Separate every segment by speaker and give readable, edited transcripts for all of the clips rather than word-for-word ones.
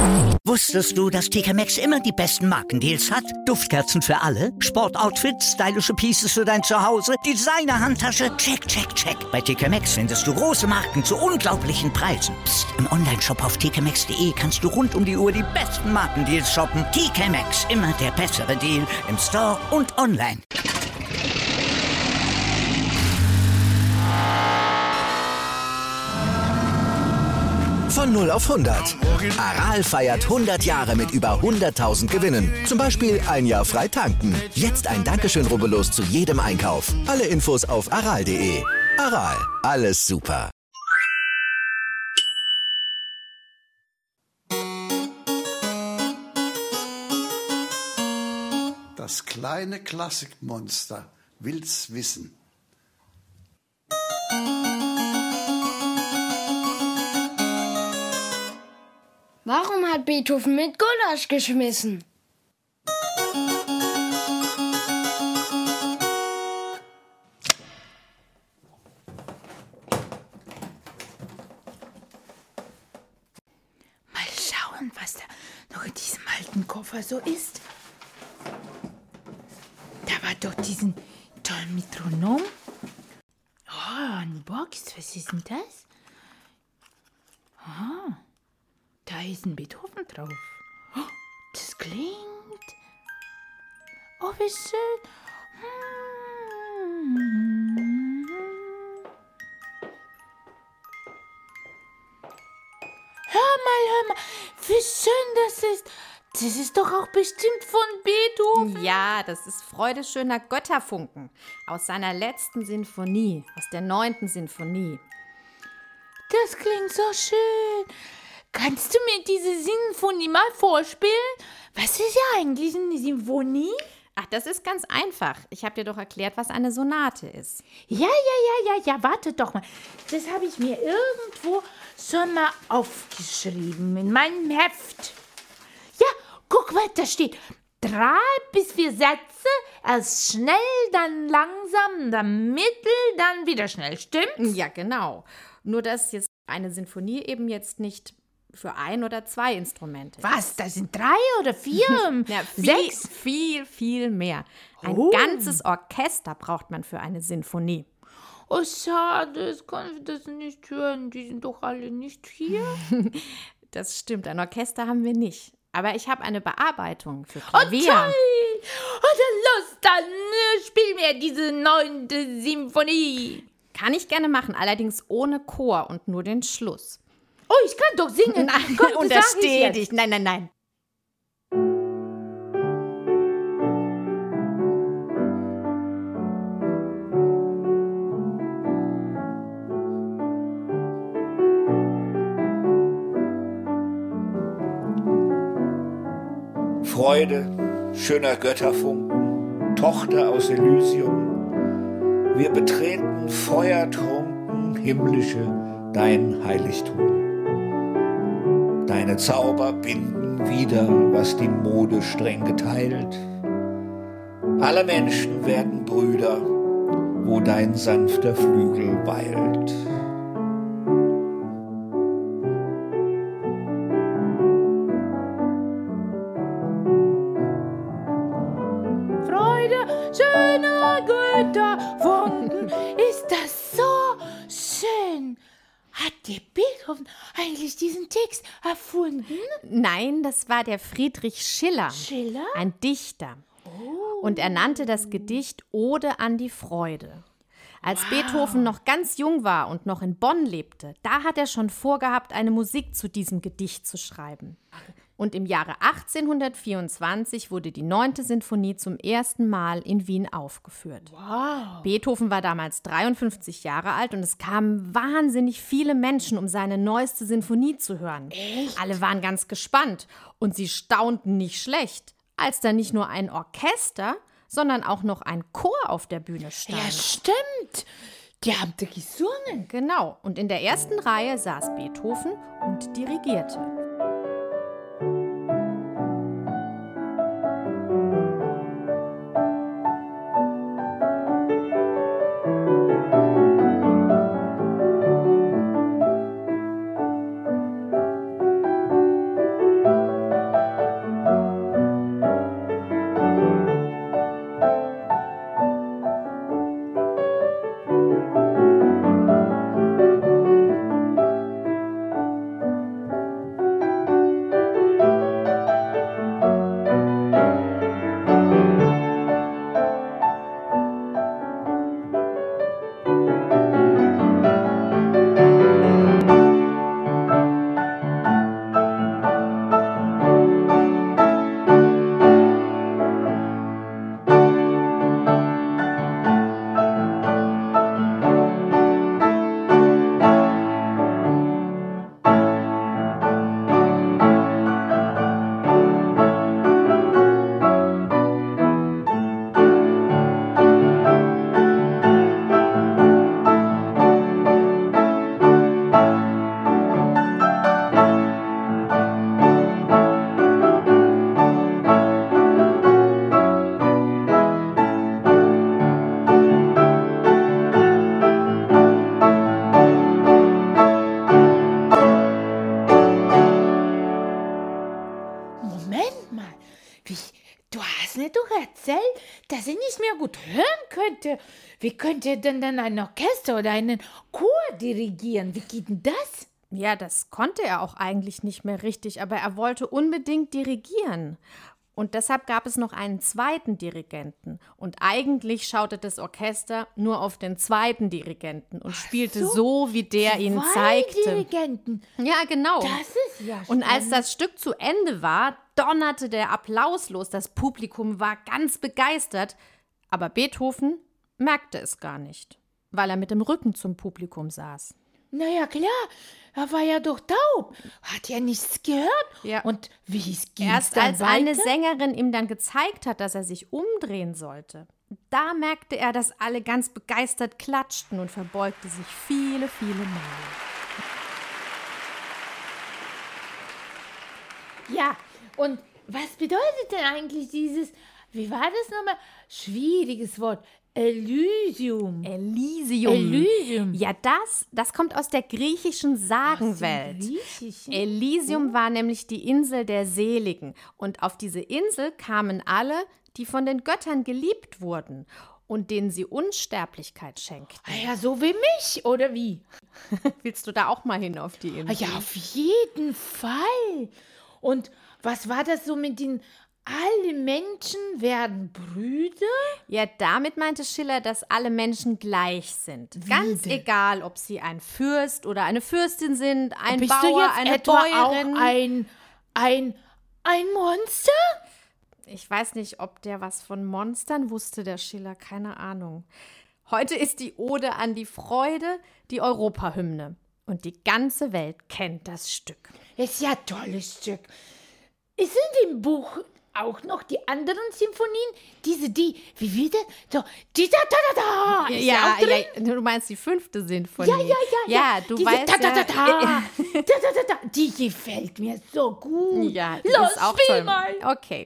Speaker 1: Wusstest du, dass TK Maxx immer die besten Markendeals hat? Duftkerzen für alle, Sportoutfits, stylische Pieces für dein Zuhause, Designer-Handtasche, check, check, check. Bei TK Maxx findest du große Marken zu unglaublichen Preisen. Psst. Im Onlineshop auf tkmaxx.de kannst du rund um die Uhr die besten Markendeals shoppen. TK Maxx, immer der bessere Deal im Store und online.
Speaker 2: Von 0 auf 100. Aral feiert 100 Jahre mit über 100.000 Gewinnen. Zum Beispiel ein Jahr frei tanken. Jetzt ein Dankeschön, rubbellos zu jedem Einkauf. Alle Infos auf aral.de. Aral, alles super.
Speaker 3: Das kleine Klassikmonster will's wissen.
Speaker 4: Warum hat Beethoven mit Gulasch geschmissen?
Speaker 5: Mal schauen, was da noch in diesem alten Koffer so ist. Da war doch diesen tollen Metronom. Oh, eine Box. Was ist denn das? Ah, da ist ein Beethoven drauf. Oh, das klingt. Oh, wie schön. Hör mal, wie schön das ist. Das ist doch auch bestimmt von Beethoven.
Speaker 6: Ja, das ist Freude schöner Götterfunken aus seiner letzten Sinfonie, aus der 9. Sinfonie.
Speaker 5: Das klingt so schön. Kannst du mir diese Sinfonie mal vorspielen? Was ist ja eigentlich eine Sinfonie?
Speaker 6: Ach, das ist ganz einfach. Ich habe dir doch erklärt, was eine Sonate ist.
Speaker 5: Ja, warte doch mal. Das habe ich mir irgendwo schon mal aufgeschrieben in meinem Heft. Ja, guck mal, da steht 3 bis 4 Sätze, erst schnell, dann langsam, dann mittel, dann wieder schnell. Stimmt's?
Speaker 6: Ja, genau. Nur, dass jetzt eine Sinfonie eben jetzt nicht für 1 oder 2 Instrumente.
Speaker 5: Was, das sind 3 oder 4?
Speaker 6: Ja,
Speaker 5: 6?
Speaker 6: Viel mehr. Ein ganzes Orchester braucht man für eine Sinfonie.
Speaker 5: Oh, schade, ich kann das nicht hören. Die sind doch alle nicht hier.
Speaker 6: Das stimmt, ein Orchester haben wir nicht. Aber ich habe eine Bearbeitung für
Speaker 5: Oh,
Speaker 6: Klavier.
Speaker 5: toll! Oh, dann spiel mir diese 9. Symphonie.
Speaker 6: Kann ich gerne machen, allerdings ohne Chor und nur den Schluss.
Speaker 5: Oh, ich kann doch singen.
Speaker 6: Nein,
Speaker 5: Komm,
Speaker 6: untersteh dich. Nein.
Speaker 7: Freude, schöner Götterfunken, Tochter aus Elysium, wir betreten feuertrunken himmlische dein Heiligtum. Deine Zauber binden wieder, was die Mode streng geteilt. Alle Menschen werden Brüder, wo dein sanfter Flügel weilt.
Speaker 5: Freude, schöner Götterfunken, ist das so schön. Hat der Beethoven eigentlich diesen Text erfunden?
Speaker 6: Nein, das war der Friedrich Schiller.
Speaker 5: Schiller?
Speaker 6: Ein Dichter. Und er nannte das Gedicht Ode an die Freude. Als Beethoven noch ganz jung war und noch in Bonn lebte, da hat er schon vorgehabt, eine Musik zu diesem Gedicht zu schreiben. Und im Jahre 1824 wurde die 9. Sinfonie zum ersten Mal in Wien aufgeführt.
Speaker 5: Wow.
Speaker 6: Beethoven war damals 53 Jahre alt und es kamen wahnsinnig viele Menschen, um seine neueste Sinfonie zu hören.
Speaker 5: Echt?
Speaker 6: Alle waren ganz gespannt und sie staunten nicht schlecht, als da nicht nur ein Orchester, sondern auch noch ein Chor auf der Bühne stand.
Speaker 5: Ja, stimmt. Die haben da gesungen.
Speaker 6: Genau, und in der ersten Reihe saß Beethoven und dirigierte.
Speaker 5: hast mir doch erzählt, dass er nicht mehr gut hören könnte. Wie könnte er denn dann ein Orchester oder einen Chor dirigieren? Wie geht denn das?
Speaker 6: Ja, das konnte er auch eigentlich nicht mehr richtig, aber er wollte unbedingt dirigieren. Und deshalb gab es noch einen zweiten Dirigenten. Und eigentlich schaute das Orchester nur auf den zweiten Dirigenten und spielte so, wie der ihnen zeigte.
Speaker 5: Dirigenten.
Speaker 6: Ja, genau.
Speaker 5: Das ist ja
Speaker 6: Und als
Speaker 5: spannend.
Speaker 6: das Stück zu Ende war, donnerte der Applaus los. Das Publikum war ganz begeistert. Aber Beethoven merkte es gar nicht, weil er mit dem Rücken zum Publikum saß.
Speaker 5: Naja, klar, er war ja doch taub. Hat ja nichts gehört.
Speaker 6: Ja.
Speaker 5: Und wie ging's
Speaker 6: Erst
Speaker 5: dann
Speaker 6: als
Speaker 5: weiter?
Speaker 6: eine Sängerin ihm dann gezeigt hat, dass er sich umdrehen sollte, da merkte er, dass alle ganz begeistert klatschten und verbeugte sich viele, viele Male.
Speaker 5: Ja, und was bedeutet denn eigentlich dieses, wie war das nochmal? Schwieriges Wort. Elysium.
Speaker 6: Elysium. Ja, das kommt aus der griechischen Sagenwelt. Elysium war nämlich die Insel der Seligen. Und auf diese Insel kamen alle, die von den Göttern geliebt wurden und denen sie Unsterblichkeit schenkten.
Speaker 5: Ja, so wie mich, oder wie?
Speaker 6: Willst du da auch mal hin auf die Insel?
Speaker 5: Ja, auf jeden Fall. Und was war das so mit den alle Menschen werden Brüder?
Speaker 6: Ja, damit meinte Schiller, dass alle Menschen gleich sind. Ganz egal, ob sie ein Fürst oder eine Fürstin sind, ein
Speaker 5: Bist
Speaker 6: Bauer,
Speaker 5: du jetzt
Speaker 6: eine
Speaker 5: etwa
Speaker 6: Bäuerin.
Speaker 5: auch ein Monster?
Speaker 6: Ich weiß nicht, ob der was von Monstern wusste, der Schiller, keine Ahnung. Heute ist die Ode an die Freude die Europahymne. Und die ganze Welt kennt das Stück.
Speaker 5: Ist ja ein tolles Stück. Ist in dem Buch auch noch die anderen Symphonien? Wie wieder? So, die da. Ist
Speaker 6: Ja,
Speaker 5: auch drin?
Speaker 6: du meinst die 5. Sinfonie.
Speaker 5: Ja.
Speaker 6: Du
Speaker 5: Diese
Speaker 6: weißt
Speaker 5: da. Die gefällt mir so gut.
Speaker 6: Ja, die
Speaker 5: Los,
Speaker 6: ist auch
Speaker 5: spiel
Speaker 6: toll.
Speaker 5: mal.
Speaker 6: Okay.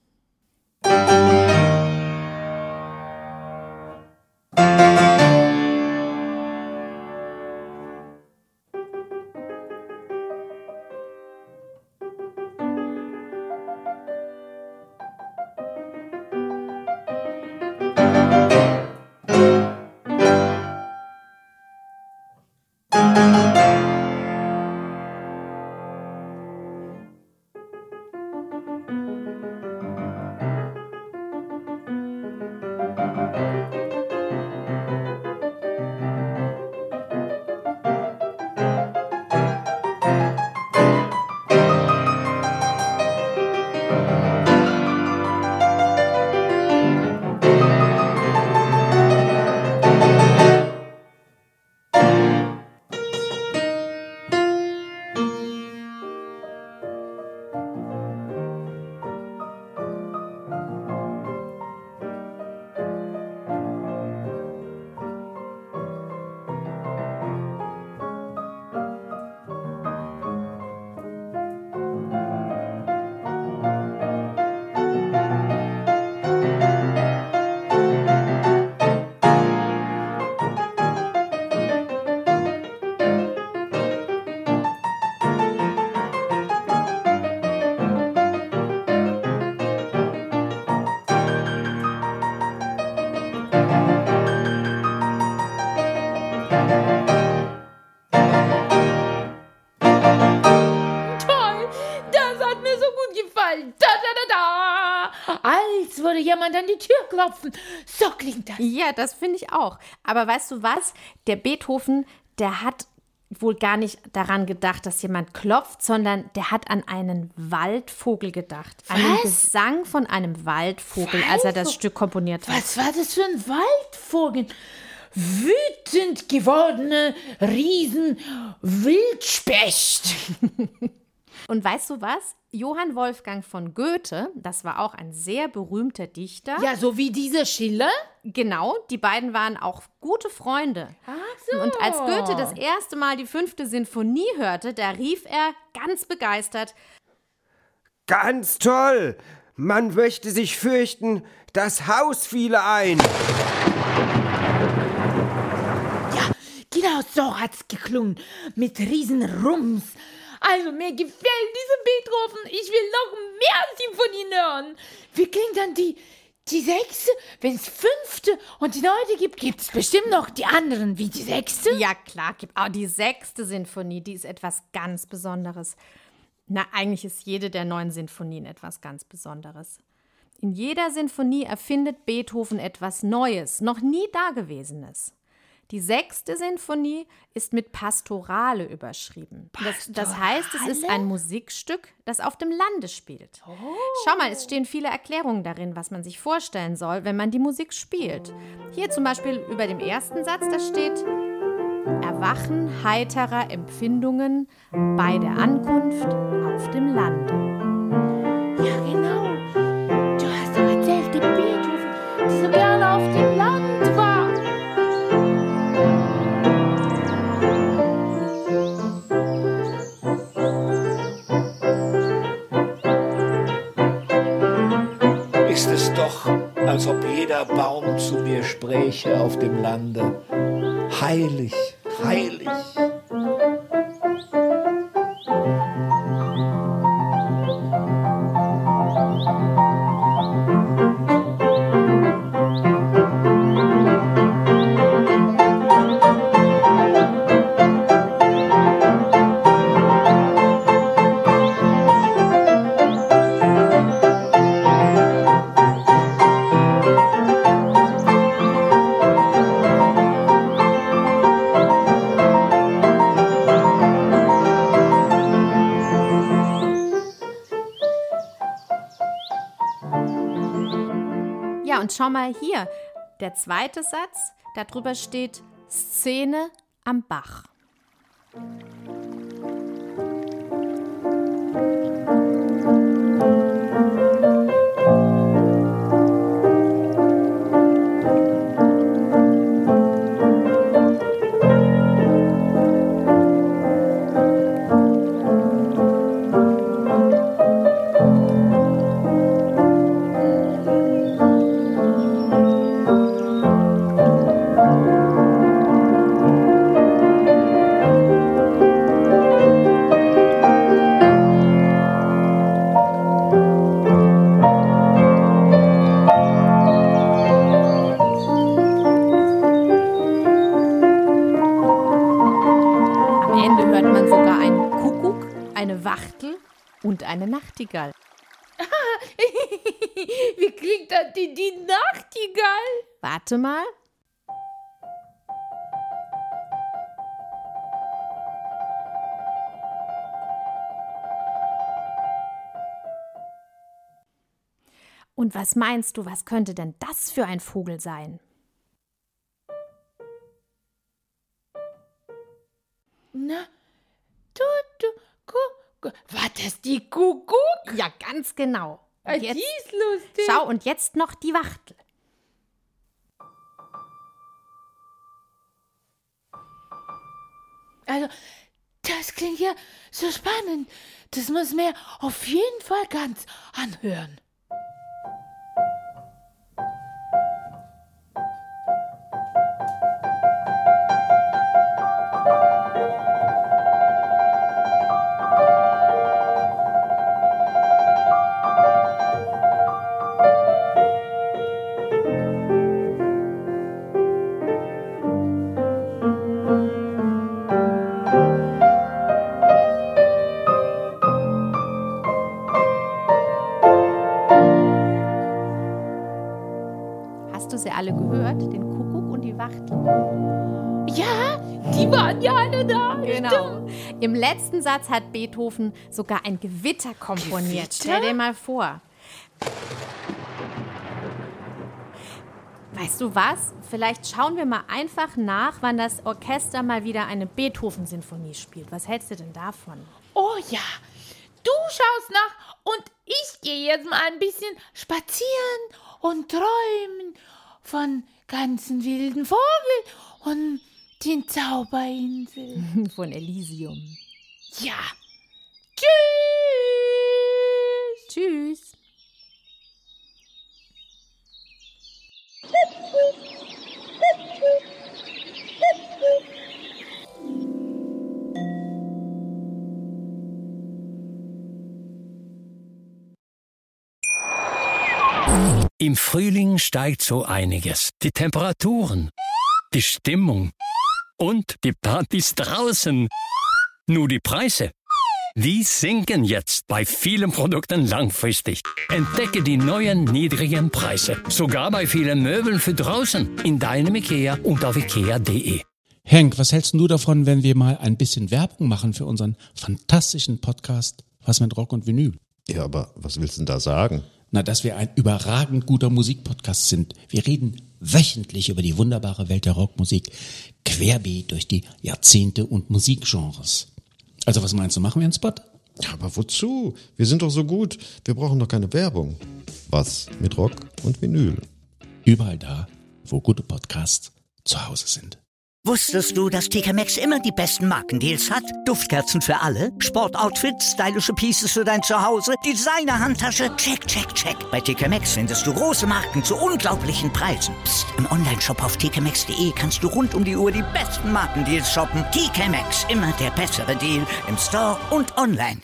Speaker 5: Als würde jemand an die Tür klopfen. So klingt das.
Speaker 6: Ja, das finde ich auch. Aber weißt du was? Der Beethoven, der hat wohl gar nicht daran gedacht, dass jemand klopft, sondern der hat an einen Waldvogel gedacht. An den Gesang von einem Waldvogel, als er das Stück komponiert hat.
Speaker 5: Was war das für ein Waldvogel? Wütend gewordene Riesen-Wildspecht.
Speaker 6: Und weißt du was? Johann Wolfgang von Goethe, das war auch ein sehr berühmter Dichter.
Speaker 5: Ja, so wie dieser Schiller?
Speaker 6: Genau, die beiden waren auch gute Freunde.
Speaker 5: Ach so.
Speaker 6: Und als Goethe das erste Mal die 5. Sinfonie hörte, da rief er ganz begeistert:
Speaker 8: Ganz toll! Man möchte sich fürchten, das Haus fiele ein.
Speaker 5: Ja, genau so hat's geklungen. Mit Riesenrums. Also, mir gefällt diese Beethoven. Ich will noch mehr Symphonien hören. Wie klingt dann die 6., wenn es 5. und die 9. gibt es bestimmt noch die anderen wie die 6.
Speaker 6: Ja, klar, aber die 6. Sinfonie, die ist etwas ganz Besonderes. Na, eigentlich ist jede der 9 Sinfonien etwas ganz Besonderes. In jeder Sinfonie erfindet Beethoven etwas Neues, noch nie Dagewesenes. Die 6. Sinfonie ist mit Pastorale überschrieben. Das heißt, es ist ein Musikstück, das auf dem Lande spielt. Oh. Schau mal, es stehen viele Erklärungen darin, was man sich vorstellen soll, wenn man die Musik spielt. Hier zum Beispiel über dem ersten Satz, da steht: Erwachen heiterer Empfindungen bei der Ankunft auf dem Lande.
Speaker 5: Ja, genau. Du hast doch erzählt, die Beethoven, die so gerne auf dem Land war.
Speaker 7: Ist es doch, als ob jeder Baum zu mir spräche auf dem Lande. Heilig, heilig.
Speaker 6: Ja, und schau mal hier, der zweite Satz, darüber steht Szene am Bach. Wachtel und eine Nachtigall.
Speaker 5: Wie klingt das die Nachtigall?
Speaker 6: Warte mal. Und was meinst du, was könnte denn das für ein Vogel sein?
Speaker 5: Na, war das die Kuckuck?
Speaker 6: Ja, ganz genau.
Speaker 5: Und jetzt, die ist lustig.
Speaker 6: Schau, und jetzt noch die Wachtel.
Speaker 5: Also, das klingt ja so spannend. Das muss mir auf jeden Fall ganz anhören.
Speaker 6: Hast du sie alle gehört? Den Kuckuck und die Wachtel?
Speaker 5: Ja, die waren ja alle da.
Speaker 6: Genau. Im letzten Satz hat Beethoven sogar ein Gewitter komponiert.
Speaker 5: Gewitter?
Speaker 6: Stell dir mal vor. Weißt du was? Vielleicht schauen wir mal einfach nach, wann das Orchester mal wieder eine Beethoven-Sinfonie spielt. Was hältst du denn davon?
Speaker 5: Oh ja, du schaust nach und ich gehe jetzt mal ein bisschen spazieren und träumen von ganzen wilden Vogel und den Zauberinseln.
Speaker 6: Von Elysium.
Speaker 5: Ja. Tschüss.
Speaker 6: Tschüss.
Speaker 9: Im Frühling steigt so einiges. Die Temperaturen, die Stimmung und die Partys draußen. Nur die Preise, die sinken jetzt bei vielen Produkten langfristig. Entdecke die neuen niedrigen Preise. Sogar bei vielen Möbeln für draußen. In deinem Ikea und auf ikea.de.
Speaker 10: Henk, was hältst du davon, wenn wir mal ein bisschen Werbung machen für unseren fantastischen Podcast Was mit Rock und Vinyl?
Speaker 11: Ja, aber was willst du denn da sagen?
Speaker 10: Na, dass wir ein überragend guter Musikpodcast sind. Wir reden wöchentlich über die wunderbare Welt der Rockmusik, querbeet durch die Jahrzehnte und Musikgenres. Also was meinst du, machen wir einen Spot?
Speaker 11: Ja, aber wozu? Wir sind doch so gut. Wir brauchen doch keine Werbung. Was mit Rock und Vinyl?
Speaker 10: Überall da, wo gute Podcasts zu Hause sind.
Speaker 1: Wusstest du, dass TK Maxx immer die besten Markendeals hat? Duftkerzen für alle, Sportoutfits, stylische Pieces für dein Zuhause, Designer-Handtasche, check, check, check. Bei TK Maxx findest du große Marken zu unglaublichen Preisen. Psst. Im Onlineshop auf tkmaxx.de kannst du rund um die Uhr die besten Markendeals shoppen. TK Maxx, immer der bessere Deal im Store und online.